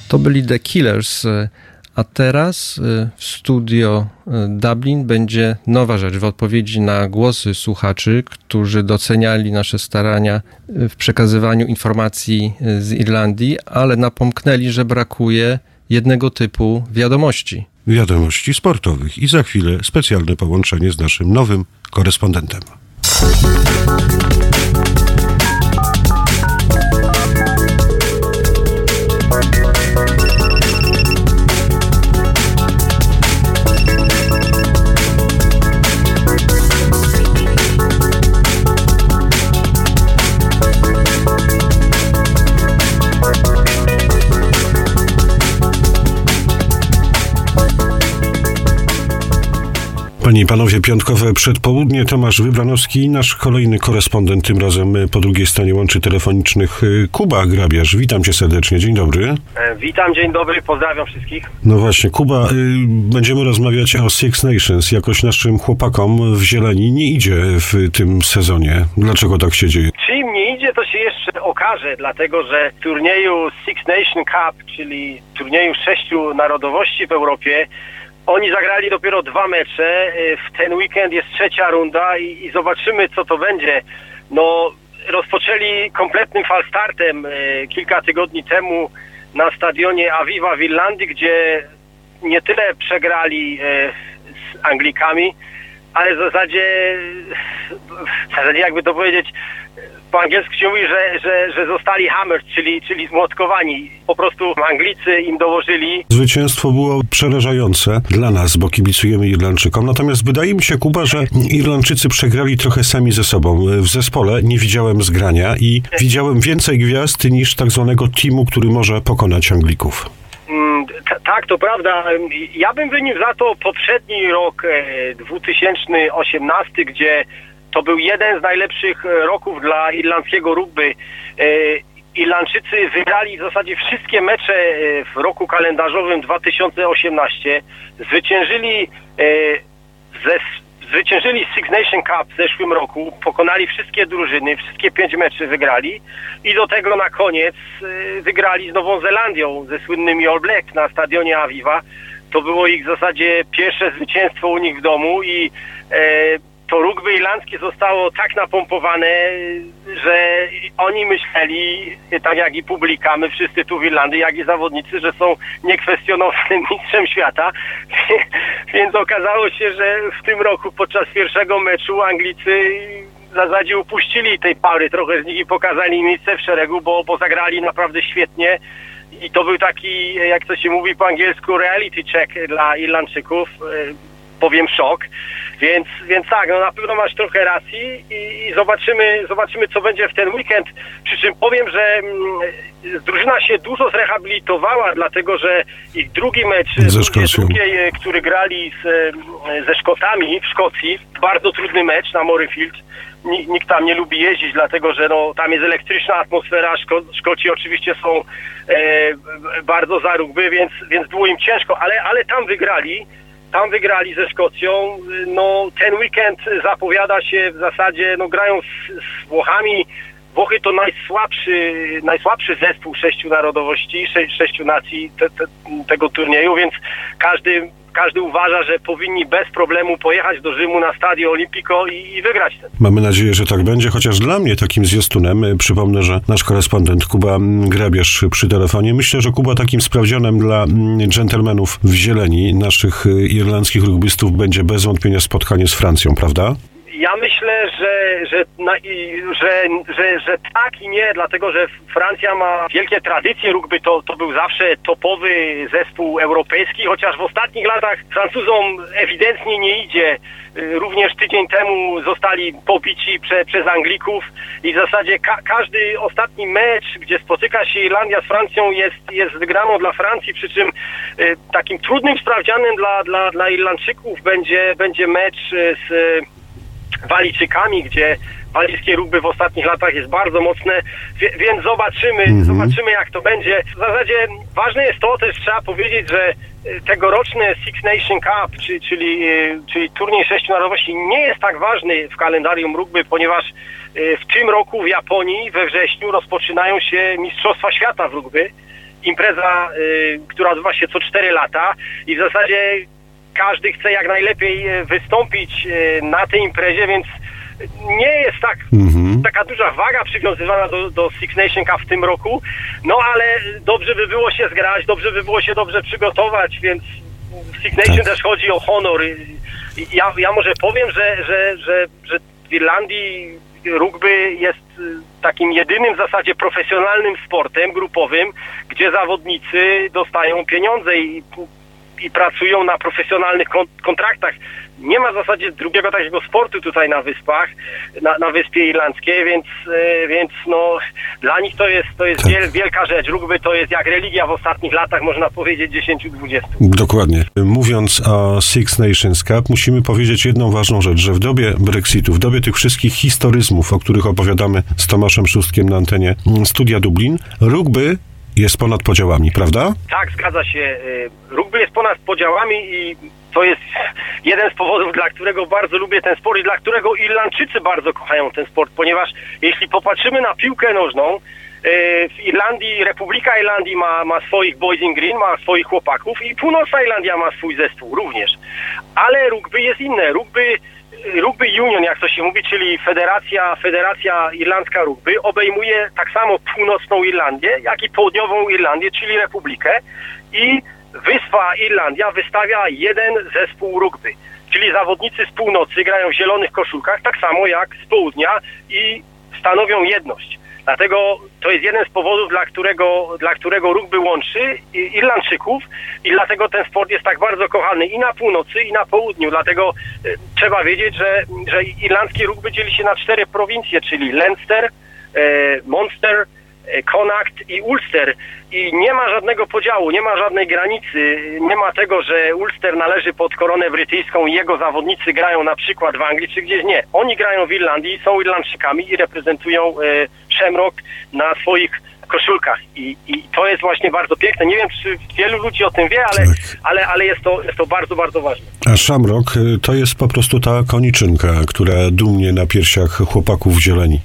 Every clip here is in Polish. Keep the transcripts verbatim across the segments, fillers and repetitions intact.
To byli The Killers, a teraz w studio Dublin będzie nowa rzecz w odpowiedzi na głosy słuchaczy, którzy doceniali nasze starania w przekazywaniu informacji z Irlandii, ale napomknęli, że brakuje jednego typu wiadomości. Wiadomości sportowych i za chwilę specjalne połączenie z naszym nowym korespondentem. Panie i panowie, piątkowe przedpołudnie. Tomasz Wybranowski, nasz kolejny korespondent, tym razem po drugiej stronie łączy telefonicznych Kuba Grabiarz. Witam cię serdecznie, dzień dobry. Witam, dzień dobry, pozdrawiam wszystkich. No właśnie, Kuba, y, będziemy rozmawiać o Six Nations. Jakoś naszym chłopakom w Zieleni nie idzie w tym sezonie. Dlaczego tak się dzieje? Czy im nie idzie, to się jeszcze okaże, dlatego że w turnieju Six Nation Cup, czyli turnieju sześciu narodowości w Europie, oni zagrali dopiero dwa mecze, w ten weekend jest trzecia runda i, i zobaczymy, co to będzie. No, rozpoczęli kompletnym falstartem e, kilka tygodni temu na stadionie Aviva w Irlandii, gdzie nie tyle przegrali e, z Anglikami, ale w zasadzie, w zasadzie jakby to powiedzieć, po angielsku się mówi, że, że, że zostali hammered, czyli, czyli zmłotkowani. Po prostu Anglicy im dołożyli. Zwycięstwo było przerażające dla nas, bo kibicujemy Irlandczykom. Natomiast wydaje mi się, Kuba, że Irlandczycy przegrali trochę sami ze sobą. W zespole nie widziałem zgrania i widziałem więcej gwiazd niż tak zwanego teamu, który może pokonać Anglików. T- tak, to prawda. Ja bym wyniósł za to poprzedni rok e, dwa tysiące osiemnasty, gdzie to był jeden z najlepszych roków dla irlandzkiego rugby. Irlandczycy wygrali w zasadzie wszystkie mecze w roku kalendarzowym dwa tysiące osiemnastym. Zwyciężyli, ze, zwyciężyli Six Nation Cup w zeszłym roku, pokonali wszystkie drużyny, wszystkie pięć meczy wygrali i do tego na koniec wygrali z Nową Zelandią, ze słynnymi All Black na stadionie Aviva. To było ich w zasadzie pierwsze zwycięstwo u nich w domu i to rugby irlandzkie zostało tak napompowane, że oni myśleli, tak jak i publika, my wszyscy tu w Irlandii, jak i zawodnicy, że są niekwestionowanym mistrzem świata. Więc okazało się, że w tym roku podczas pierwszego meczu Anglicy w zasadzie upuścili tej pary, trochę z nich i pokazali miejsce w szeregu, bo, bo zagrali naprawdę świetnie. I to był taki, jak to się mówi po angielsku, reality check dla Irlandczyków. Powiem szok, więc, więc tak, no na pewno masz trochę racji i, i zobaczymy, zobaczymy, co będzie w ten weekend. Przy czym powiem, że mm, drużyna się dużo zrehabilitowała, dlatego że ich drugi mecz, drugie, drugie, który grali z, ze Szkotami w Szkocji, bardzo trudny mecz na Murrayfield. Nikt tam nie lubi jeździć, dlatego że no, tam jest elektryczna atmosfera. Szko- Szkoci oczywiście są e, bardzo za rugby, więc, więc było im ciężko, ale, ale tam wygrali. Tam wygrali ze Szkocją. No, ten weekend zapowiada się w zasadzie, no grają z, z Włochami. Włochy to najsłabszy, najsłabszy zespół sześciu narodowości, sze, sześciu nacji te, te, tego turnieju, więc każdy, każdy uważa, że powinni bez problemu pojechać do Rzymu na Stadio Olimpico i, i wygrać ten. Mamy nadzieję, że tak będzie, chociaż dla mnie takim zwiastunem, przypomnę, że nasz korespondent Kuba Grabiarz przy telefonie, myślę, że Kuba takim sprawdzianem dla dżentelmenów w Zieleni, naszych irlandzkich rugbystów, będzie bez wątpienia spotkanie z Francją, prawda? Ja myślę, że, że, na, że, że, że tak i nie, dlatego że Francja ma wielkie tradycje rugby, to, to był zawsze topowy zespół europejski, chociaż w ostatnich latach Francuzom ewidentnie nie idzie. Również tydzień temu zostali pobici prze, przez Anglików i w zasadzie ka, każdy ostatni mecz, gdzie spotyka się Irlandia z Francją, jest, jest wygraną dla Francji, przy czym y, takim trudnym sprawdzianem dla, dla, dla Irlandczyków będzie, będzie mecz z Walijczykami, gdzie walijskie rugby w ostatnich latach jest bardzo mocne, więc zobaczymy, mm-hmm. zobaczymy jak to będzie. W zasadzie ważne jest to, też trzeba powiedzieć, że tegoroczny Six Nation Cup, czyli, czyli, czyli turniej sześciu narodowości, nie jest tak ważny w kalendarium rugby, ponieważ w tym roku w Japonii we wrześniu rozpoczynają się Mistrzostwa Świata w rugby impreza, y, która odbywa się co cztery lata i w zasadzie każdy chce jak najlepiej wystąpić y, na tej imprezie, więc nie jest tak mhm. taka duża waga przywiązywana do, do Six Nation Cup w tym roku, no ale dobrze by było się zgrać, dobrze by było się dobrze przygotować, więc w Six Nation tak. też chodzi o honor. Ja, ja może powiem, że, że, że, że w Irlandii rugby jest takim jedynym w zasadzie profesjonalnym sportem grupowym, gdzie zawodnicy dostają pieniądze i, i pracują na profesjonalnych kontraktach. Nie ma w zasadzie drugiego takiego sportu tutaj na wyspach, na, na Wyspie Irlandzkiej, więc, więc no, dla nich to jest, to jest tak. wielka rzecz. Rugby to jest jak religia w ostatnich latach, można powiedzieć dziesięć dwadzieścia. Dokładnie. Mówiąc o Six Nations Cup, musimy powiedzieć jedną ważną rzecz, że w dobie Brexitu, w dobie tych wszystkich historyzmów, o których opowiadamy z Tomaszem Szóstkiem na antenie Studia Dublin, rugby jest ponad podziałami, prawda? Tak, zgadza się. Rugby jest ponad podziałami i to jest jeden z powodów, dla którego bardzo lubię ten sport i dla którego Irlandczycy bardzo kochają ten sport, ponieważ jeśli popatrzymy na piłkę nożną, w Irlandii, Republika Irlandii ma, ma swoich Boys in Green, ma swoich chłopaków i Północna Irlandia ma swój zespół również. Ale rugby jest inne. Rugby, rugby Union, jak to się mówi, czyli Federacja, Federacja Irlandzka Rugby, obejmuje tak samo Północną Irlandię, jak i Południową Irlandię, czyli Republikę i Wyspa Irlandia wystawia jeden zespół rugby, czyli zawodnicy z północy grają w zielonych koszulkach, tak samo jak z południa i stanowią jedność. Dlatego to jest jeden z powodów, dla którego, dla którego rugby łączy Irlandczyków i dlatego ten sport jest tak bardzo kochany i na północy, i na południu. Dlatego e, trzeba wiedzieć, że, że irlandzki rugby dzieli się na cztery prowincje, czyli Leinster, e, Munster, Connacht i Ulster i nie ma żadnego podziału, nie ma żadnej granicy, nie ma tego, że Ulster należy pod koronę brytyjską i jego zawodnicy grają na przykład w Anglii czy gdzieś nie. Oni grają w Irlandii, są Irlandczykami i reprezentują e, Shamrock na swoich koszulkach I, i to jest właśnie bardzo piękne. Nie wiem, czy wielu ludzi o tym wie, ale, tak. ale, ale jest, to, jest to bardzo, bardzo ważne. A Shamrock to jest po prostu ta koniczynka, która dumnie na piersiach chłopaków zieleni.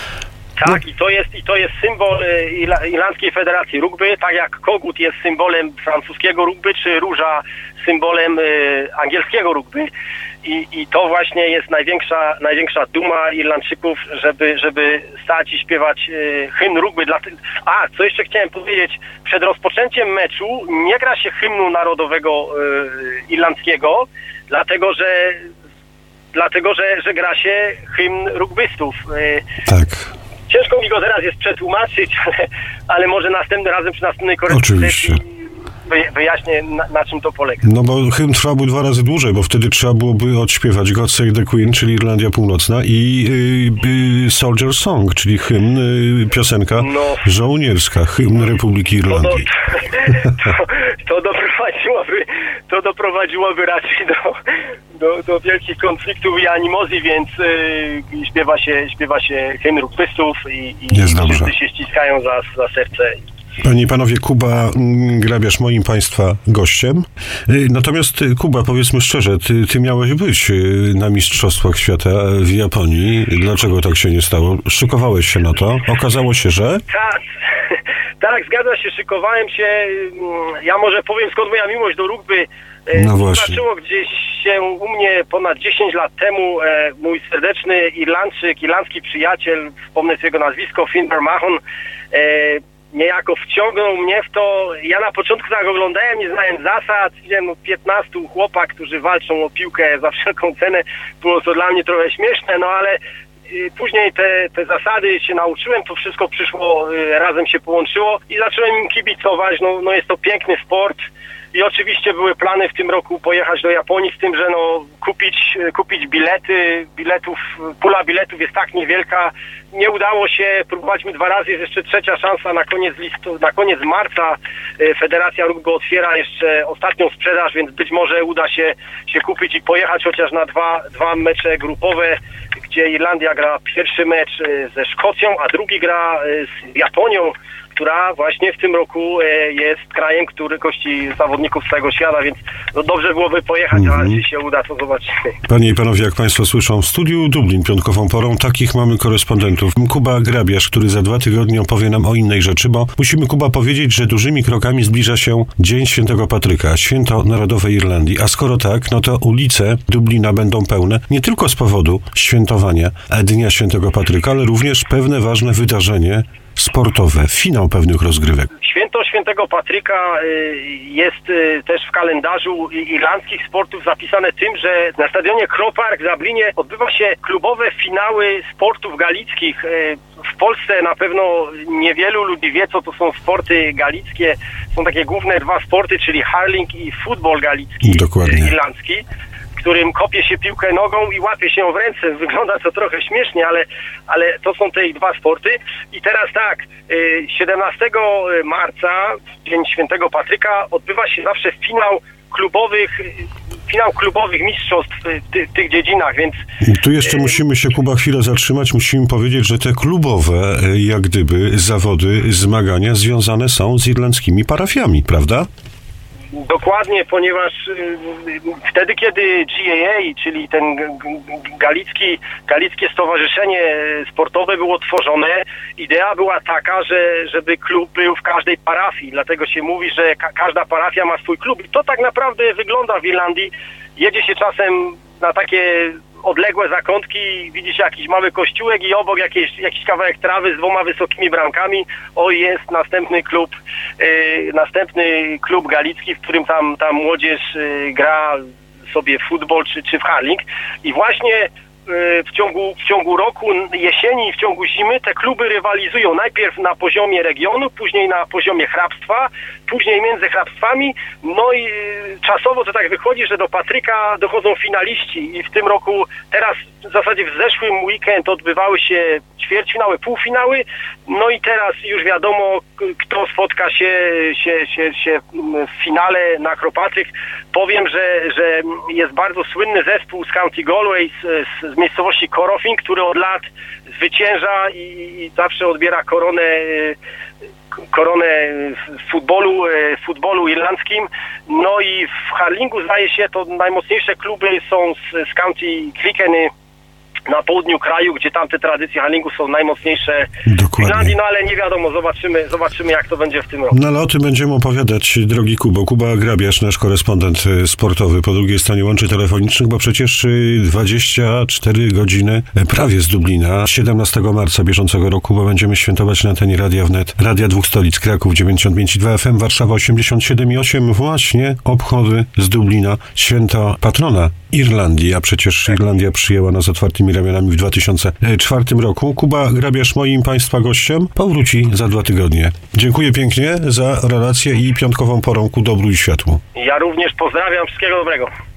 Tak, no. i to jest i to jest symbol y, Irlandzkiej Federacji Rugby, tak jak kogut jest symbolem francuskiego rugby, czy róża symbolem y, angielskiego rugby. I, I to właśnie jest największa, największa duma Irlandczyków, żeby, żeby stać i śpiewać y, hymn rugby. Dla ty... A, co jeszcze chciałem powiedzieć, przed rozpoczęciem meczu nie gra się hymnu narodowego y, irlandzkiego, dlatego że dlatego, że, że gra się hymn rugbystów. Y, tak. Ciężko mi go teraz jest przetłumaczyć, ale, ale może następnym razem przy następnej korespondencji wyjaśnię, na, na czym to polega. No bo hymn trwałby dwa razy dłużej, bo wtedy trzeba byłoby odśpiewać God Save the Queen, czyli Irlandia Północna i y, y, Soldier Song, czyli hymn, y, piosenka no, żołnierska, hymn Republiki Irlandii. To, to, to, doprowadziłoby, to doprowadziłoby raczej do, do, do wielkich konfliktów i animozji, więc y, śpiewa się, śpiewa się hymn rugbystów i, i wszyscy się ściskają za, za serce. Panie i panowie, Kuba Grabiarz, moim państwa gościem. Natomiast Kuba, powiedzmy szczerze, ty, ty miałeś być na Mistrzostwach Świata w Japonii. Dlaczego tak się nie stało? Szykowałeś się na to? Okazało się, że... Tak, tak, zgadza się, szykowałem się. Ja może powiem, skąd moja miłość do rugby. No właśnie. Zaczęło gdzieś się u mnie ponad dziesięć lat temu. Mój serdeczny Irlandczyk, irlandzki przyjaciel, wspomnę jego nazwisko, Finbar Mahon, niejako wciągnął mnie w to. Ja na początku tak oglądałem, nie znałem zasad, widziałem no, piętnastu chłopak, którzy walczą o piłkę za wszelką cenę. Było to dla mnie trochę śmieszne, no ale y, później te, te zasady się nauczyłem, to wszystko przyszło, y, razem się połączyło i zacząłem im kibicować. No, no jest to piękny sport. I oczywiście były plany w tym roku pojechać do Japonii, z tym, że no kupić, kupić bilety, biletów, pula biletów jest tak niewielka. Nie udało się, próbowaliśmy dwa razy, jest jeszcze trzecia szansa na koniec listu, na koniec marca. Federacja Rugby otwiera jeszcze ostatnią sprzedaż, więc być może uda się, się kupić i pojechać chociaż na dwa, dwa mecze grupowe, gdzie Irlandia gra pierwszy mecz ze Szkocją, a drugi gra z Japonią, która właśnie w tym roku jest krajem, który gości zawodników z całego świata, więc no dobrze byłoby pojechać, mm-hmm. ale jeśli się uda, to zobaczymy. Panie i panowie, jak państwo słyszą, w studiu Dublin piątkową porą takich mamy korespondentów. Kuba Grabiarz, który za dwa tygodnie opowie nam o innej rzeczy, bo musimy, Kuba, powiedzieć, że dużymi krokami zbliża się Dzień Świętego Patryka, święto narodowe Irlandii. A skoro tak, no to ulice Dublina będą pełne nie tylko z powodu świętowania Dnia Świętego Patryka, ale również pewne ważne wydarzenie sportowe, finał pewnych rozgrywek. Święto Świętego Patryka jest też w kalendarzu irlandzkich sportów zapisane tym, że na stadionie Croke Park w Dublinie odbywa się klubowe finały sportów galickich. W Polsce na pewno niewielu ludzi wie, co to są sporty galickie. Są takie główne dwa sporty, czyli hurling i futbol galicki, Dokładnie. irlandzki, w którym kopie się piłkę nogą i łapie się ją w ręce. Wygląda to trochę śmiesznie, ale, ale to są te dwa sporty. I teraz tak, siedemnastego marca, Dzień Świętego Patryka, odbywa się zawsze finał klubowych, finał klubowych mistrzostw w ty, tych dziedzinach, więc... Tu jeszcze musimy się, Kuba, chwilę zatrzymać. Musimy powiedzieć, że te klubowe, jak gdyby, zawody, zmagania związane są z irlandzkimi parafiami, prawda? Dokładnie, ponieważ y, wtedy, kiedy G A A, czyli ten galicki, galickie stowarzyszenie sportowe było tworzone, idea była taka, że żeby klub był w każdej parafii, dlatego się mówi, że ka- każda parafia ma swój klub i to tak naprawdę wygląda w Irlandii. Jedzie się czasem na takie odległe zakątki, widzi się jakiś mały kościółek i obok jakieś, jakiś kawałek trawy z dwoma wysokimi bramkami. O, jest następny klub, yy, następny klub galicki, w którym tam, tam młodzież yy, gra sobie w futbol czy, czy w hurling. I właśnie yy, w ciągu, w ciągu roku, jesieni i w ciągu zimy te kluby rywalizują najpierw na poziomie regionu, później na poziomie hrabstwa, później między hrabstwami, no i y, czasowo to tak wychodzi, że do Patryka dochodzą finaliści i w tym roku, teraz w zasadzie w zeszłym weekend odbywały się ćwierćfinały, półfinały, no i teraz już wiadomo, k- kto spotka się, się, się, się w finale na Croke Patryk. Powiem, że, że jest bardzo słynny zespół z County Galway, z, z, z miejscowości Corofin, który od lat zwycięża i, i zawsze odbiera koronę y, koronę w futbolu, w futbolu irlandzkim. No i w hurlingu, zdaje się, to najmocniejsze kluby są z, z County Kilkenny na południu kraju, gdzie tamte tradycje hurlingu są najmocniejsze w Irlandii, no ale nie wiadomo, zobaczymy, zobaczymy jak to będzie w tym roku. No ale o tym będziemy opowiadać, drogi Kubo. Kuba Grabiarz, nasz korespondent sportowy po drugiej stronie łączy telefonicznych, bo przecież dwadzieścia cztery godziny prawie z Dublina, siedemnastego marca bieżącego roku, bo będziemy świętować na antenie Radia Wnet, Radia Dwóch Stolic, Kraków dziewięćdziesiąt pięć i dwa F M, Warszawa osiemdziesiąt siedem i osiem, właśnie obchody z Dublina, święto patrona Irlandii, a przecież Irlandia przyjęła nas otwartymi ramionami w dwa tysiące czwartym roku. Kuba Grabiarz, moim Państwa gościem, powróci za dwa tygodnie. Dziękuję pięknie za relację i piątkową porą ku dobru i światłu. Ja również pozdrawiam, wszystkiego dobrego.